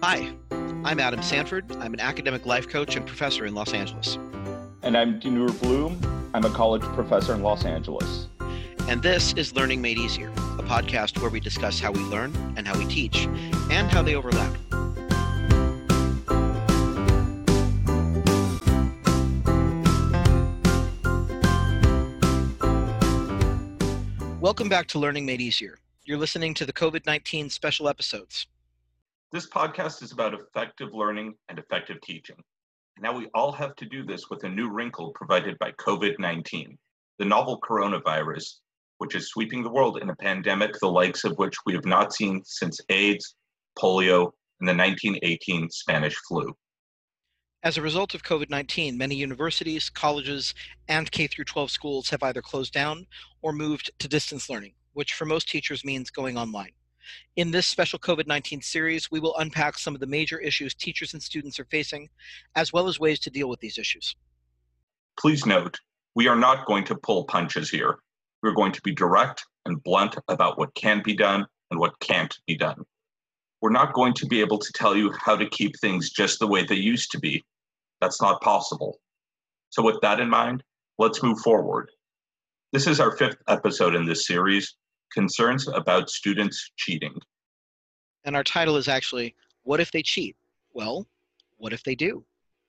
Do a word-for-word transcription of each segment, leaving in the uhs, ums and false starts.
Hi, I'm Adam Sanford. I'm an academic life coach and professor in Los Angeles. And I'm Dinur Bloom. I'm a college professor in Los Angeles. And this is Learning Made Easier, a podcast where we discuss how we learn and how we teach, and how they overlap. Welcome back to Learning Made Easier. You're listening to the COVID nineteen special episodes. This podcast is about effective learning and effective teaching. And now we all have to do this with a new wrinkle provided by COVID nineteen, the novel coronavirus, which is sweeping the world in a pandemic the likes of which we have not seen since AIDS, polio, and the nineteen eighteen Spanish flu. As a result of COVID nineteen, many universities, colleges, and K through twelve schools have either closed down or moved to distance learning, which for most teachers means going online. In this special COVID nineteen series, we will unpack some of the major issues teachers and students are facing, as well as ways to deal with these issues. Please note, we are not going to pull punches here. We're going to be direct and blunt about what can be done and what can't be done. We're not going to be able to tell you how to keep things just the way they used to be. That's not possible. So with that in mind, let's move forward. This is our fifth episode in this series, Concerns about Students Cheating. And our title is actually, What If They Cheat? Well, what if they do?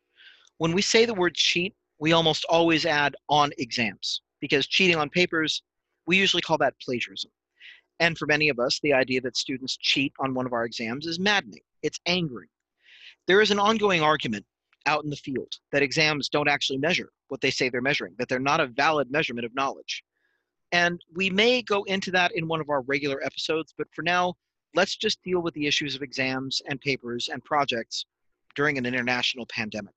When we say the word cheat, we almost always add on exams, because cheating on papers, we usually call that plagiarism. And for many of us, the idea that students cheat on one of our exams is maddening. It's angering. There is an ongoing argument out in the field that exams don't actually measure what they say they're measuring, that they're not a valid measurement of knowledge. And we may go into that in one of our regular episodes, but for now, let's just deal with the issues of exams and papers and projects during an international pandemic.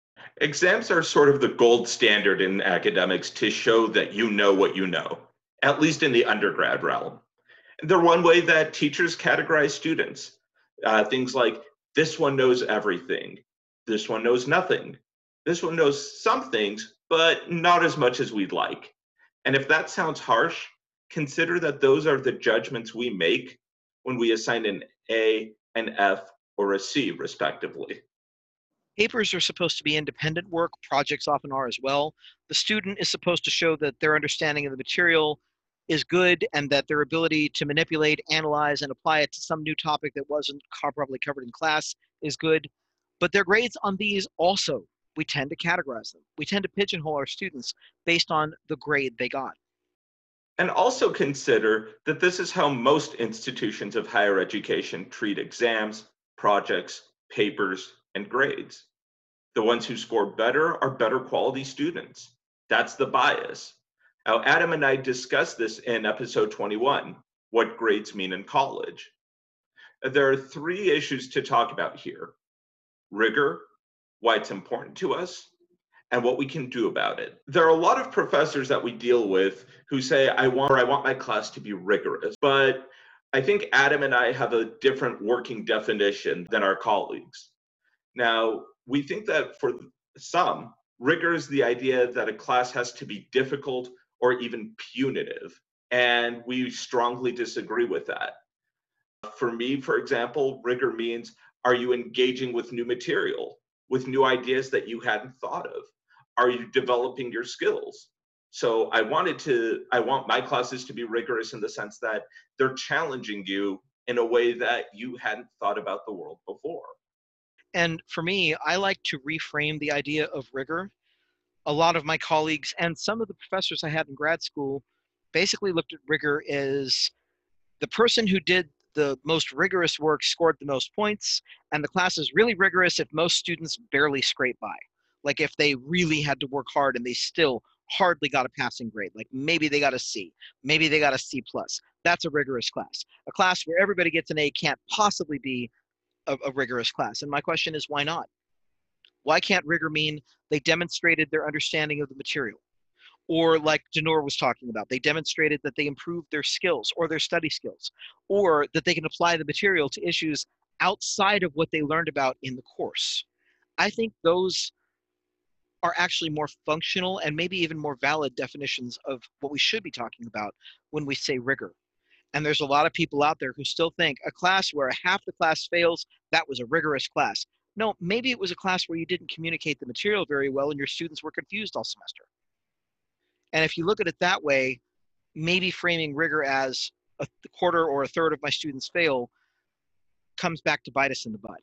Exams are sort of the gold standard in academics to show that you know what you know, at least in the undergrad realm. They're one way that teachers categorize students. Uh, things like, this one knows everything, this one knows nothing, this one knows some things, but not as much as we'd like. And if that sounds harsh, consider that those are the judgments we make when we assign an A, an F, or a C, respectively. Papers are supposed to be independent work. Projects often are as well. The student is supposed to show that their understanding of the material is good and that their ability to manipulate, analyze, and apply it to some new topic that wasn't properly covered in class is good. But their grades on these also, we tend to categorize them. We tend to pigeonhole our students based on the grade they got. And also consider that this is how most institutions of higher education treat exams, projects, papers, and grades. The ones who score better are better quality students. That's the bias. Now, Adam and I discussed this in episode twenty-one, What Grades Mean in College. There are three issues to talk about here: rigor, why it's important to us, and what we can do about it. There are a lot of professors that we deal with who say, I want, or I want my class to be rigorous, but I think Adam and I have a different working definition than our colleagues. Now, we think that for some, rigor is the idea that a class has to be difficult or even punitive, and we strongly disagree with that. For me, for example, rigor means, are you engaging with new material, with new ideas that you hadn't thought of? Are you developing your skills? So I wanted to, I want my classes to be rigorous in the sense that they're challenging you in a way that you hadn't thought about the world before. And for me, I like to reframe the idea of rigor. A lot of my colleagues and some of the professors I had in grad school basically looked at rigor as the person who did the most rigorous work scored the most points, and the class is really rigorous if most students barely scrape by. Like if they really had to work hard and they still hardly got a passing grade, like maybe they got a C, maybe they got a C plus. That's a rigorous class. A class where everybody gets an A can't possibly be a, a rigorous class. And my question is, why not? Why can't rigor mean they demonstrated their understanding of the material? Or like Dinur was talking about, they demonstrated that they improved their skills or their study skills, or that they can apply the material to issues outside of what they learned about in the course. I think those are actually more functional and maybe even more valid definitions of what we should be talking about when we say rigor. And there's a lot of people out there who still think a class where half the class fails, that was a rigorous class. No, maybe it was a class where you didn't communicate the material very well and your students were confused all semester. And if you look at it that way, maybe framing rigor as a quarter or a third of my students fail comes back to bite us in the butt.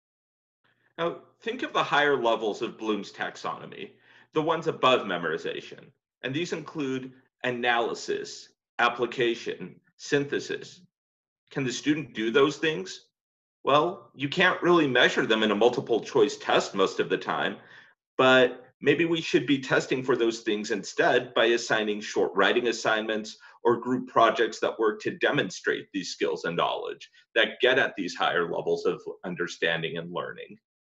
Now, think of the higher levels of Bloom's taxonomy, the ones above memorization. And these include analysis, application, synthesis. Can the student do those things? Well, you can't really measure them in a multiple choice test most of the time, but maybe we should be testing for those things instead by assigning short writing assignments or group projects that work to demonstrate these skills and knowledge that get at these higher levels of understanding and learning.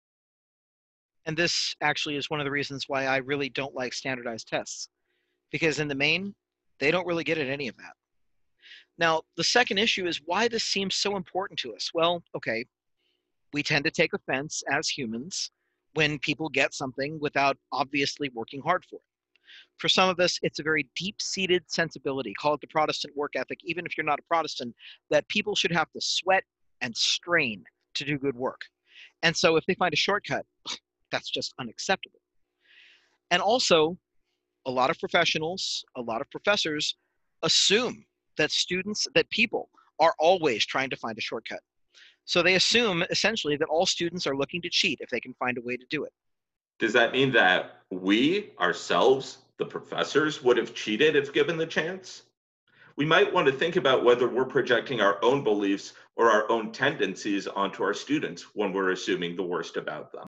And this actually is one of the reasons why I really don't like standardized tests, because in the main, they don't really get at any of that. Now, the second issue is why this seems so important to us. Well, okay, we tend to take offense as humans when people get something without obviously working hard for it. For some of us, it's a very deep-seated sensibility, call it the Protestant work ethic, even if you're not a Protestant, that people should have to sweat and strain to do good work. And so if they find a shortcut, that's just unacceptable. And also, a lot of professionals, a lot of professors assume that students, that people are always trying to find a shortcut. So they assume essentially that all students are looking to cheat if they can find a way to do it. Does that mean that we ourselves, the professors, would have cheated if given the chance? We might want to think about whether we're projecting our own beliefs or our own tendencies onto our students when we're assuming the worst about them.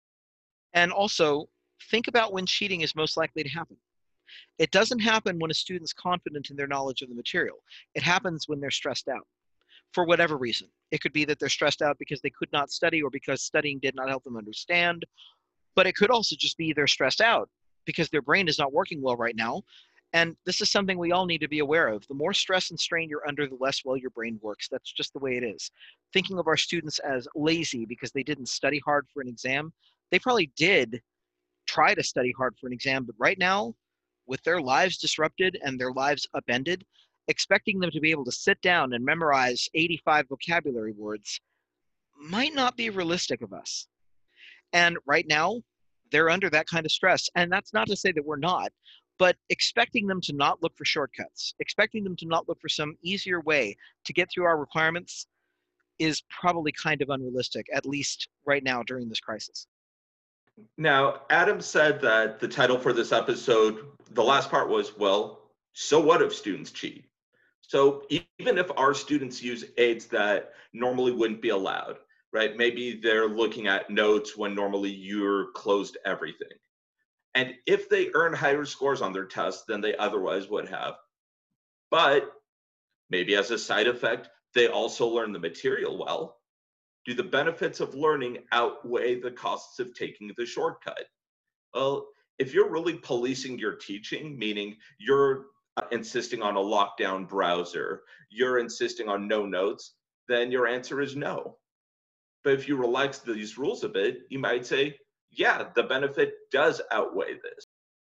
And also, think about when cheating is most likely to happen. It doesn't happen when a student's confident in their knowledge of the material. It happens when they're stressed out for whatever reason. It could be that they're stressed out because they could not study or because studying did not help them understand. But it could also just be they're stressed out because their brain is not working well right now. And this is something we all need to be aware of. The more stress and strain you're under, the less well your brain works. That's just the way it is. Thinking of our students as lazy because they didn't study hard for an exam, they probably did try to study hard for an exam, but right now, with their lives disrupted and their lives upended, expecting them to be able to sit down and memorize eighty-five vocabulary words might not be realistic of us. And right now, they're under that kind of stress. And that's not to say that we're not, but expecting them to not look for shortcuts, expecting them to not look for some easier way to get through our requirements is probably kind of unrealistic, at least right now during this crisis. Now, Adam said that the title for this episode, the last part was, well, so what if students cheat? So even if our students use aids that normally wouldn't be allowed, right? Maybe they're looking at notes when normally you're closed everything. And if they earn higher scores on their tests than they otherwise would have, but maybe as a side effect, they also learn the material well, do the benefits of learning outweigh the costs of taking the shortcut? Well, if you're really policing your teaching, meaning you're uh, insisting on a lockdown browser, you're insisting on no notes, then your answer is no. But if you relax these rules a bit, you might say, yeah, the benefit does outweigh this.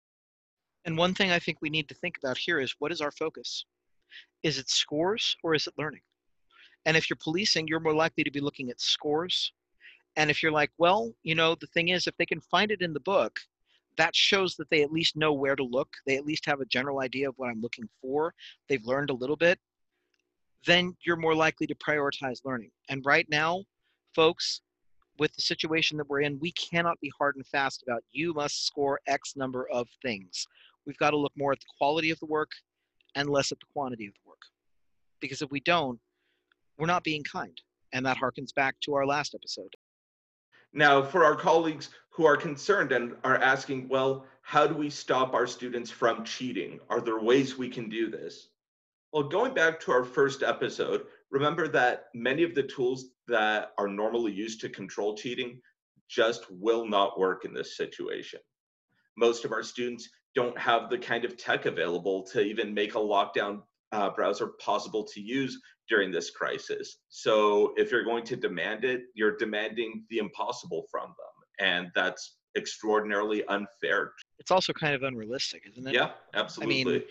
And one thing I think we need to think about here is what is our focus? Is it scores or is it learning? And if you're policing, you're more likely to be looking at scores. And if you're like, well, you know, the thing is, if they can find it in the book, that shows that they at least know where to look. They at least have a general idea of what I'm looking for. They've learned a little bit. Then you're more likely to prioritize learning. And right now, folks, with the situation that we're in, we cannot be hard and fast about you must score X number of things. We've got to look more at the quality of the work and less at the quantity of the work. Because if we don't, we're not being kind. And that harkens back to our last episode. Now, for our colleagues who are concerned and are asking, well, how do we stop our students from cheating? Are there ways we can do this? Well, going back to our first episode, remember that many of the tools that are normally used to control cheating just will not work in this situation. Most of our students don't have the kind of tech available to even make a lockdown uh, browser possible to use during this crisis. So if you're going to demand it, you're demanding the impossible from them. And that's extraordinarily unfair. It's also kind of unrealistic, isn't it? Yeah, I mean, absolutely.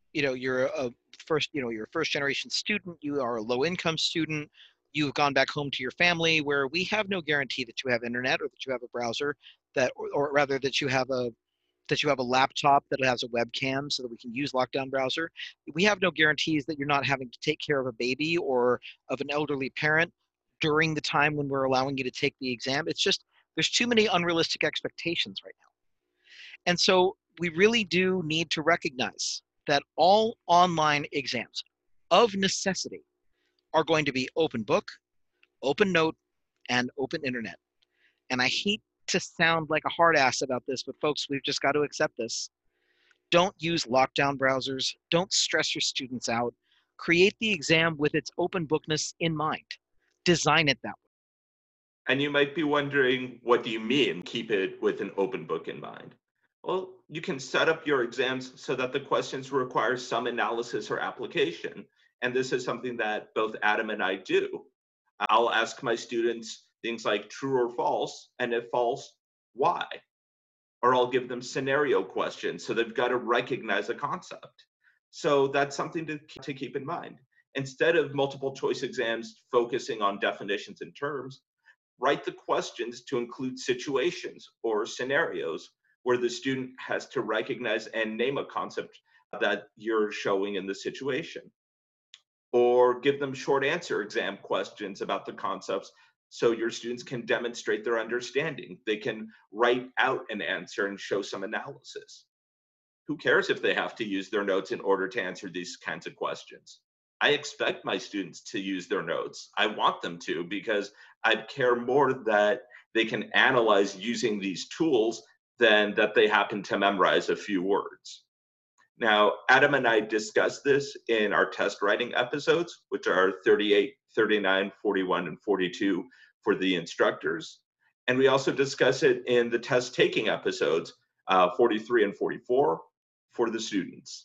you know, you're a first, you know, you're a first generation student, you are a low income student, you've gone back home to your family where we have no guarantee that you have internet or that you have a browser that, or, or rather that you have a, that you have a laptop that has a webcam so that we can use Lockdown Browser. We have no guarantees that you're not having to take care of a baby or of an elderly parent during the time when we're allowing you to take the exam. It's just, there's too many unrealistic expectations right now. And so we really do need to recognize that all online exams of necessity are going to be open book, open note, and open internet. And I hate to sound like a hard ass about this, but folks, we've just got to accept this. Don't use lockdown browsers. Don't stress your students out. Create the exam with its open bookness in mind. Design it that way. And you might be wondering, what do you mean, keep it with an open book in mind? Well, you can set up your exams so that the questions require some analysis or application. And this is something that both Adam and I do. I'll ask my students things like true or false, and if false, why? Or I'll give them scenario questions so they've got to recognize a concept. So that's something to, to keep in mind. Instead of multiple choice exams focusing on definitions and terms, write the questions to include situations or scenarios where the student has to recognize and name a concept that you're showing in the situation. Or give them short answer exam questions about the concepts so your students can demonstrate their understanding. They can write out an answer and show some analysis. Who cares if they have to use their notes in order to answer these kinds of questions? I expect my students to use their notes. I want them to, because I care more that they can analyze using these tools than that they happen to memorize a few words. Now, Adam and I discussed this in our test writing episodes, which are thirty-eight, thirty-nine, forty-one, and forty-two for the instructors. And we also discuss it in the test taking episodes, uh, forty-three and forty-four, for the students.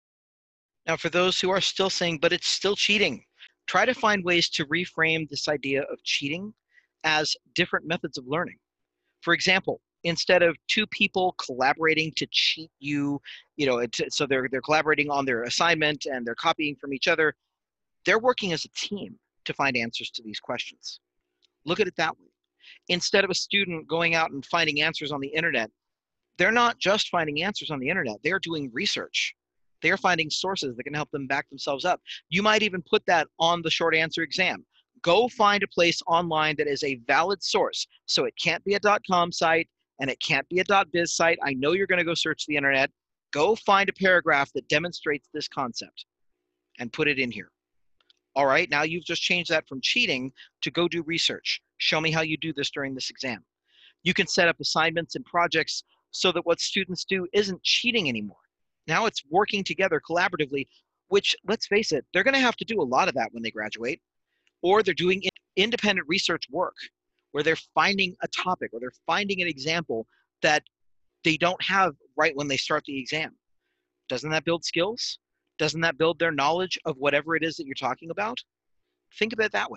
Now, for those who are still saying, but it's still cheating, try to find ways to reframe this idea of cheating as different methods of learning. For example, instead of two people collaborating to cheat you, you know, so they're they're collaborating on their assignment and they're copying from each other, they're working as a team to find answers to these questions. Look at it that way. Instead of a student going out and finding answers on the internet, they're not just finding answers on the internet, they're doing research. They're finding sources that can help them back themselves up. You might even put that on the short answer exam. Go find a place online that is a valid source. So it can't be a .com site and it can't be a .biz site. I know you're going to go search the internet. Go find a paragraph that demonstrates this concept and put it in here. All right, now you've just changed that from cheating to go do research. Show me how you do this during this exam. You can set up assignments and projects so that what students do isn't cheating anymore. Now it's working together collaboratively, which, let's face it, they're going to have to do a lot of that when they graduate. Or they're doing independent research work where they're finding a topic or they're finding an example that they don't have right when they start the exam. Doesn't that build skills? Doesn't that build their knowledge of whatever it is that you're talking about? Think of it that way.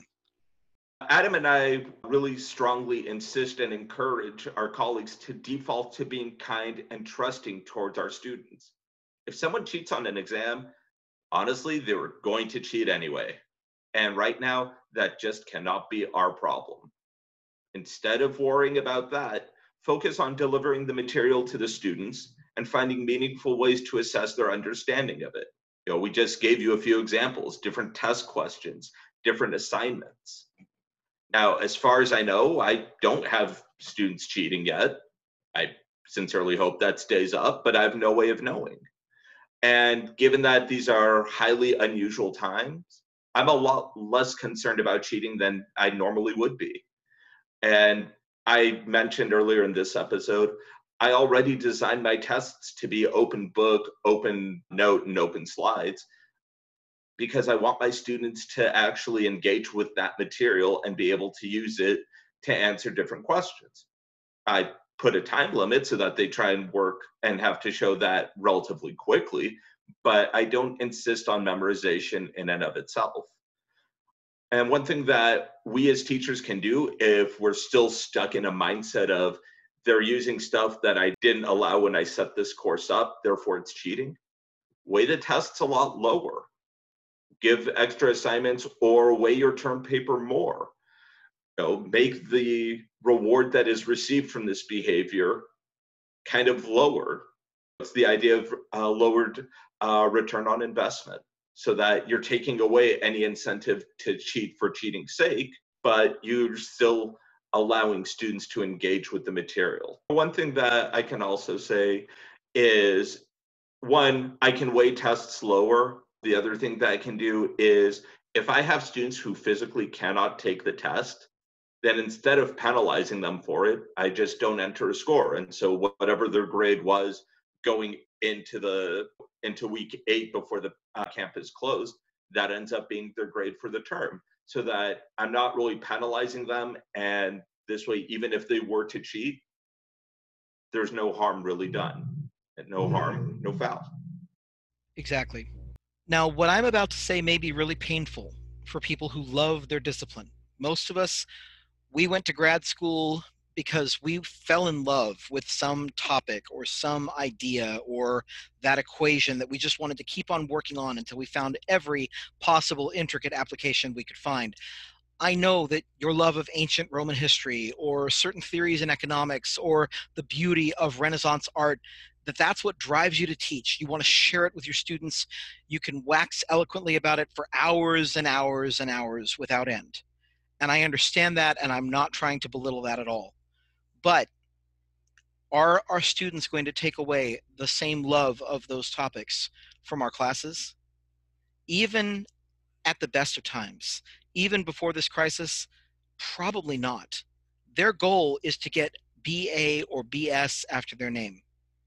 Adam and I really strongly insist and encourage our colleagues to default to being kind and trusting towards our students. If someone cheats on an exam, honestly, they were going to cheat anyway. And right now, that just cannot be our problem. Instead of worrying about that, focus on delivering the material to the students and finding meaningful ways to assess their understanding of it. You know, we just gave you a few examples, different test questions, different assignments. Now, as far as I know, I don't have students cheating yet. I sincerely hope that stays up, but I have no way of knowing. And given that these are highly unusual times, I'm a lot less concerned about cheating than I normally would be. And I mentioned earlier in this episode, I already designed my tests to be open book, open note, and open slides because I want my students to actually engage with that material and be able to use it to answer different questions. I put a time limit so that they try and work and have to show that relatively quickly, but I don't insist on memorization in and of itself. And one thing that we as teachers can do if we're still stuck in a mindset of they're using stuff that I didn't allow when I set this course up, therefore it's cheating, weigh the tests a lot lower, give extra assignments, or weigh your term paper more. You know, make the reward that is received from this behavior kind of lower. It's the idea of uh, lowered uh, return on investment, so that you're taking away any incentive to cheat for cheating's sake, but you're still allowing students to engage with the material. One thing that I can also say is, one, I can weigh tests lower. The other thing that I can do is, if I have students who physically cannot take the test, then instead of penalizing them for it, I just don't enter a score. And so whatever their grade was going into the into week eight before the uh, campus closed, that ends up being their grade for the term. So that I'm not really penalizing them. And this way, even if they were to cheat, there's no harm really done. And no harm, no foul. Exactly. Now, what I'm about to say may be really painful for people who love their discipline. Most of us, we went to grad school because we fell in love with some topic or some idea or that equation that we just wanted to keep on working on until we found every possible intricate application we could find. I know that your love of ancient Roman history or certain theories in economics or the beauty of Renaissance art, that that's what drives you to teach. You want to share it with your students. You can wax eloquently about it for hours and hours and hours without end. And I understand that, and I'm not trying to belittle that at all. But are our students going to take away the same love of those topics from our classes? Even at the best of times, even before this crisis, probably not. Their goal is to get B A or B S after their name.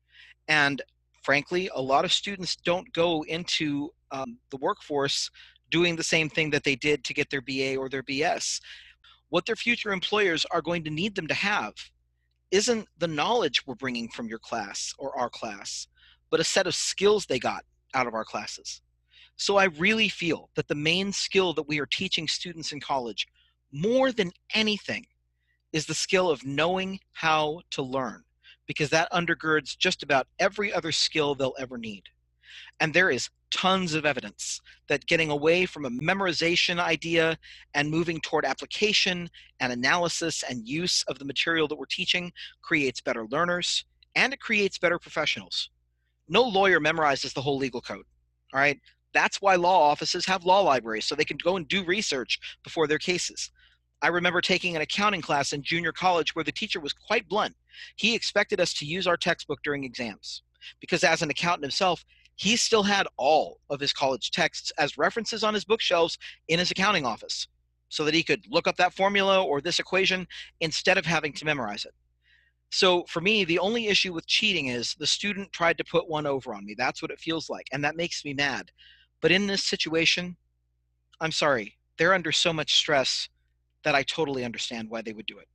And frankly, a lot of students don't go into um, the workforce doing the same thing that they did to get their B A or their B S. What their future employers are going to need them to have isn't the knowledge we're bringing from your class or our class, but a set of skills they got out of our classes. So I really feel that the main skill that we are teaching students in college, more than anything, is the skill of knowing how to learn, because that undergirds just about every other skill they'll ever need. And there is tons of evidence that getting away from a memorization idea and moving toward application and analysis and use of the material that we're teaching creates better learners, and it creates better professionals. No lawyer memorizes the whole legal code, all right? That's why law offices have law libraries, so they can go and do research before their cases. I remember taking an accounting class in junior college where the teacher was quite blunt. He expected us to use our textbook during exams because, as an accountant himself, he still had all of his college texts as references on his bookshelves in his accounting office so that he could look up that formula or this equation instead of having to memorize it. So for me, the only issue with cheating is the student tried to put one over on me. That's what it feels like, and that makes me mad. But in this situation, I'm sorry, they're under so much stress that I totally understand why they would do it.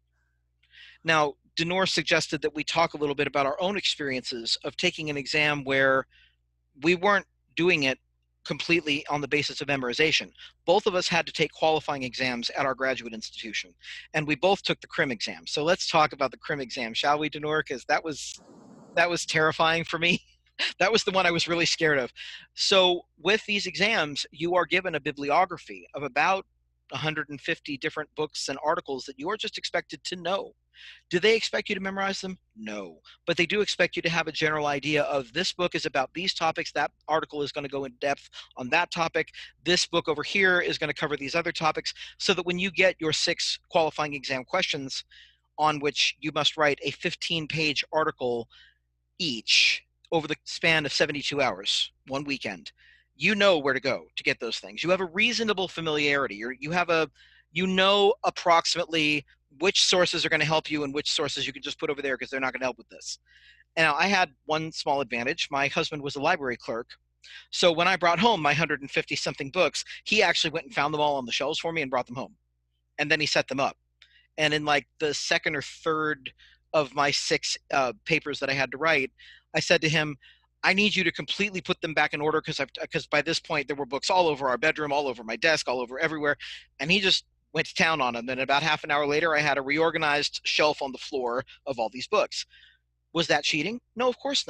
Now, Denor suggested that we talk a little bit about our own experiences of taking an exam where we weren't doing it completely on the basis of memorization. Both of us had to take qualifying exams at our graduate institution, and we both took the crim exam. So let's talk about the crim exam, shall we, Denor? Because that was that was terrifying for me. That was the one I was really scared of. So with these exams, you are given a bibliography of about one hundred fifty different books and articles that you are just expected to know. Do they expect you to memorize them? No. But they do expect you to have a general idea of this book is about these topics, that article is going to go in depth on that topic, this book over here is going to cover these other topics, so that when you get your six qualifying exam questions on which you must write a fifteen-page article each over the span of seventy-two hours, one weekend, you know where to go to get those things. You have a reasonable familiarity. You're, you have a, you know approximately which sources are going to help you and which sources you can just put over there because they're not going to help with this. Now, I had one small advantage. My husband was a library clerk. So when I brought home my one hundred fifty something books, he actually went and found them all on the shelves for me and brought them home. And then he set them up. And in like the second or third of my six uh, papers that I had to write, I said to him, I need you to completely put them back in order because because by this point there were books all over our bedroom, all over my desk, all over everywhere. And he just went to town on them. And about half an hour later, I had a reorganized shelf on the floor of all these books. Was that cheating? No, of course not.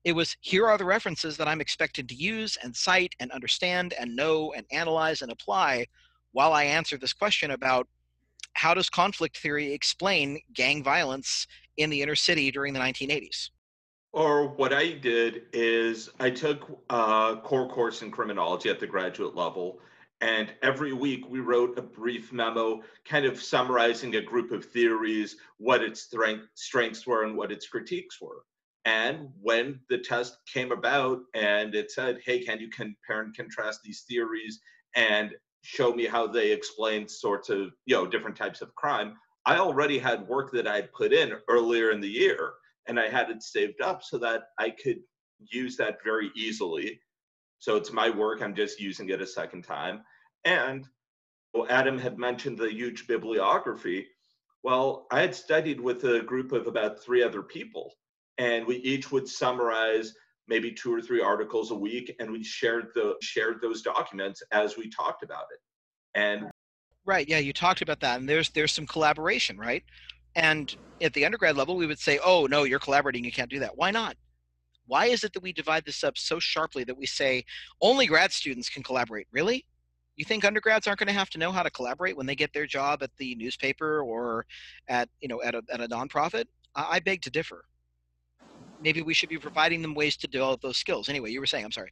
It was, here are the references that I'm expected to use and cite and understand and know and analyze and apply while I answer this question about how does conflict theory explain gang violence in the inner city during the nineteen eighties? Or what I did is I took a core course in criminology at the graduate level, and every week we wrote a brief memo kind of summarizing a group of theories, what its strength, strengths were and what its critiques were. And when the test came about and it said, hey, can you compare and contrast these theories and show me how they explain sorts of, you know, different types of crime, I already had work that I had put in earlier in the year, and I had it saved up so that I could use that very easily. So it's my work, I'm just using it a second time. And well, Adam had mentioned the huge bibliography. Well, I had studied with a group of about three other people, and we each would summarize maybe two or three articles a week, and we shared the shared those documents as we talked about it. And Right, yeah, you talked about that, and there's there's some collaboration, right? And at the undergrad level, we would say, oh, no, you're collaborating, you can't do that. Why not? Why is it that we divide this up so sharply that we say only grad students can collaborate? Really? You think undergrads aren't going to have to know how to collaborate when they get their job at the newspaper or at, you know, at a, at a nonprofit? I, I beg to differ. Maybe we should be providing them ways to develop those skills. Anyway, you were saying, I'm sorry.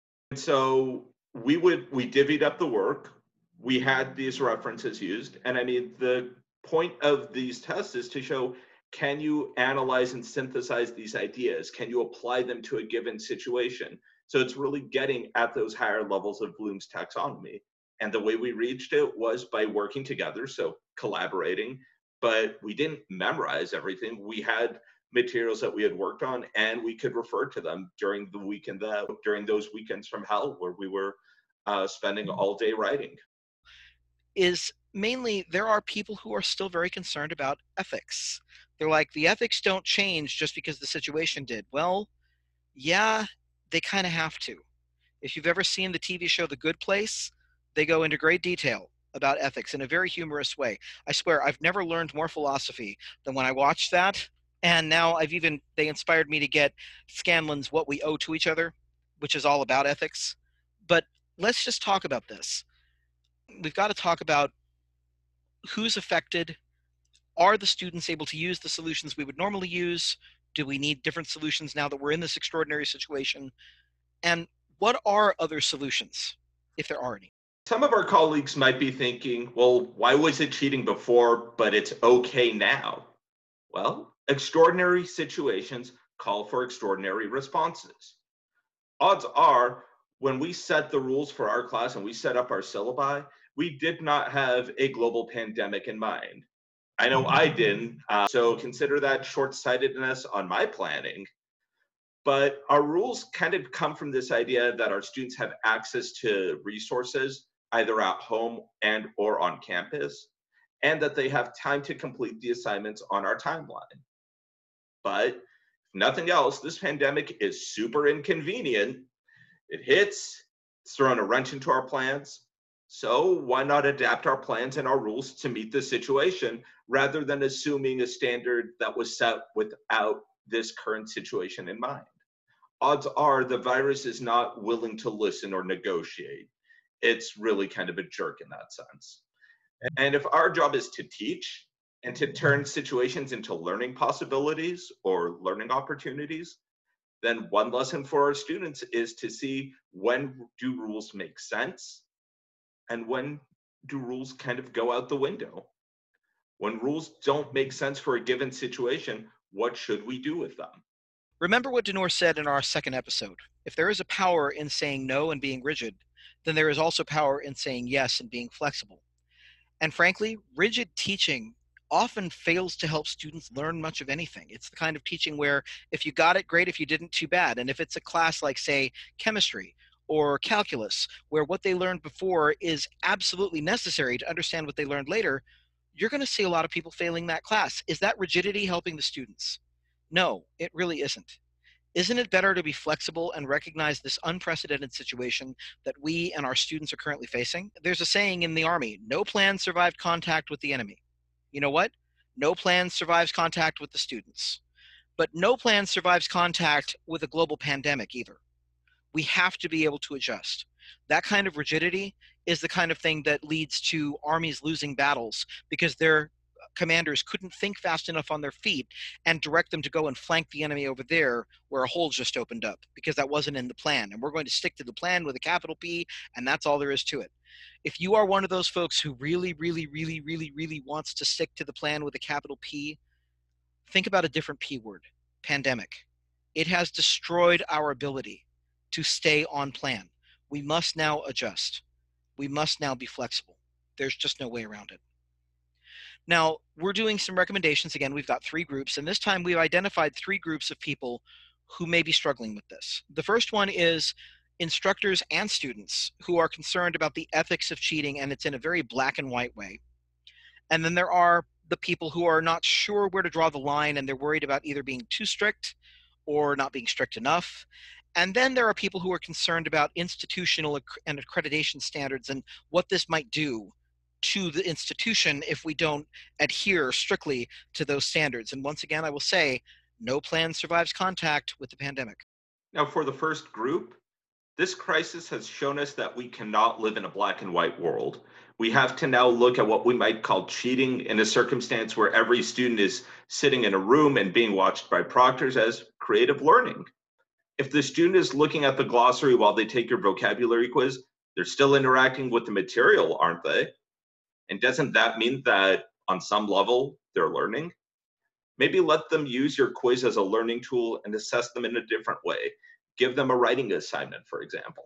so we would we divvied up the work. We had these references used, and I mean the point of these tests is to show, can you analyze and synthesize these ideas? Can you apply them to a given situation? So it's really getting at those higher levels of Bloom's taxonomy. And the way we reached it was by working together, so collaborating, but we didn't memorize everything. We had materials that we had worked on, and we could refer to them during the weekend that during those weekends from hell where we were uh, spending all day writing. Is mainly there are people who are still very concerned about ethics. They're like, the ethics don't change just because the situation did. Well, yeah, they kind of have to. If you've ever seen the T V show The Good Place, they go into great detail about ethics in a very humorous way. I swear, I've never learned more philosophy than when I watched that. And now I've even, they inspired me to get Scanlon's What We Owe to Each Other, which is all about ethics. But let's just talk about this. We've got to talk about who's affected. Are the students able to use the solutions we would normally use? Do we need different solutions now that we're in this extraordinary situation? And what are other solutions, if there are any? Some of our colleagues might be thinking, well, why was it cheating before, but it's okay now? Well, extraordinary situations call for extraordinary responses. Odds are, when we set the rules for our class and we set up our syllabi, we did not have a global pandemic in mind. I know I didn't, uh, so consider that short-sightedness on my planning. But our rules kind of come from this idea that our students have access to resources, either at home and or on campus, and that they have time to complete the assignments on our timeline. But if nothing else, this pandemic is super inconvenient. It hits, it's thrown a wrench into our plans. So why not adapt our plans and our rules to meet the situation rather than assuming a standard that was set without this current situation in mind? Odds are the virus is not willing to listen or negotiate. It's really kind of a jerk in that sense. And if our job is to teach and to turn situations into learning possibilities or learning opportunities, then one lesson for our students is to see, when do rules make sense and when do rules kind of go out the window? When rules don't make sense for a given situation, what should we do with them? Remember what Denor said in our second episode. If there is a power in saying no and being rigid, then there is also power in saying yes and being flexible. And frankly, rigid teaching often fails to help students learn much of anything. It's the kind of teaching where if you got it, great. If you didn't, too bad. And if it's a class like, say, chemistry or calculus, where what they learned before is absolutely necessary to understand what they learned later, you're going to see a lot of people failing that class. Is that rigidity helping the students? No, it really isn't. Isn't it better to be flexible and recognize this unprecedented situation that we and our students are currently facing? There's a saying in the Army, no plan survived contact with the enemy. You know what? No plan survives contact with the students. But no plan survives contact with a global pandemic either. We have to be able to adjust. That kind of rigidity is the kind of thing that leads to armies losing battles because their commanders couldn't think fast enough on their feet and direct them to go and flank the enemy over there where a hole just opened up, because that wasn't in the plan. And we're going to stick to the plan with a capital P, and that's all there is to it. If you are one of those folks who really, really, really, really, really wants to stick to the plan with a capital P, think about a different P word: pandemic. It has destroyed our ability to stay on plan. We must now adjust. We must now be flexible. There's just no way around it. Now, we're doing some recommendations. Again, we've got three groups, and this time we've identified three groups of people who may be struggling with this. The first one is instructors and students who are concerned about the ethics of cheating, and it's in a very black and white way. And then there are the people who are not sure where to draw the line, and they're worried about either being too strict or not being strict enough. And then there are people who are concerned about institutional and accreditation standards and what this might do to the institution if we don't adhere strictly to those standards. And once again, I will say, no plan survives contact with the pandemic. Now, for the first group, this crisis has shown us that we cannot live in a black and white world. We have to now look at what we might call cheating in a circumstance where every student is sitting in a room and being watched by proctors as creative learning. If the student is looking at the glossary while they take your vocabulary quiz, they're still interacting with the material, aren't they? And doesn't that mean that on some level they're learning? Maybe let them use your quiz as a learning tool and assess them in a different way. Give them a writing assignment, for example.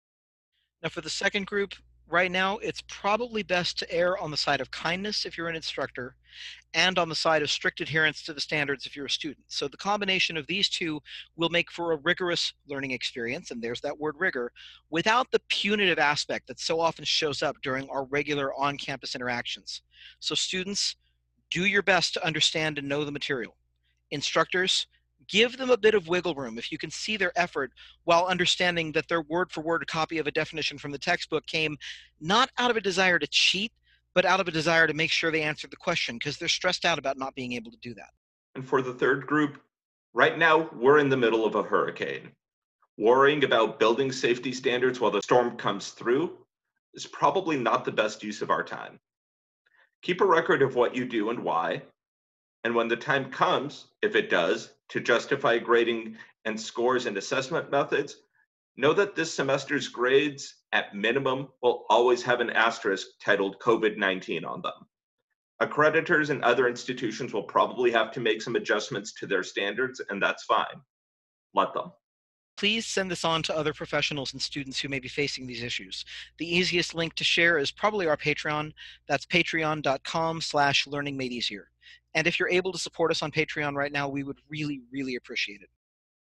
Now, for the second group, right now, it's probably best to err on the side of kindness if you're an instructor, and on the side of strict adherence to the standards if you're a student. So the combination of these two will make for a rigorous learning experience, and there's that word rigor, without the punitive aspect that so often shows up during our regular on-campus interactions. So students, do your best to understand and know the material. Instructors, give them a bit of wiggle room if you can see their effort while understanding that their word-for-word copy of a definition from the textbook came not out of a desire to cheat, but out of a desire to make sure they answered the question because they're stressed out about not being able to do that. And for the third group, right now we're in the middle of a hurricane. Worrying about building safety standards while the storm comes through is probably not the best use of our time. Keep a record of what you do and why, and when the time comes, if it does, to justify grading and scores and assessment methods, know that this semester's grades, at minimum, will always have an asterisk titled COVID nineteen on them. Accreditors and other institutions will probably have to make some adjustments to their standards, and that's fine. Let them. Please send this on to other professionals and students who may be facing these issues. The easiest link to share is probably our Patreon. That's patreon.com slash learning made easier. And if you're able to support us on Patreon right now, we would really, really appreciate it.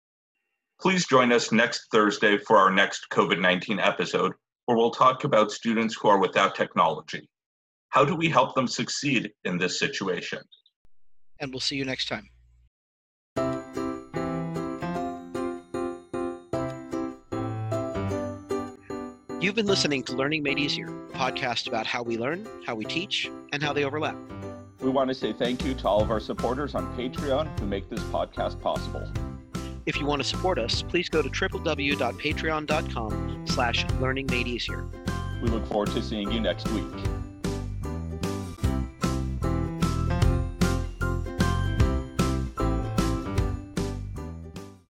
Please join us next Thursday for our next COVID nineteen episode, where we'll talk about students who are without technology. How do we help them succeed in this situation? And we'll see you next time. You've been listening to Learning Made Easier, a podcast about how we learn, how we teach, and how they overlap. We want to say thank you to all of our supporters on Patreon who make this podcast possible. If you want to support us, please go to www.patreon.com slash learning made easier. We look forward to seeing you next week.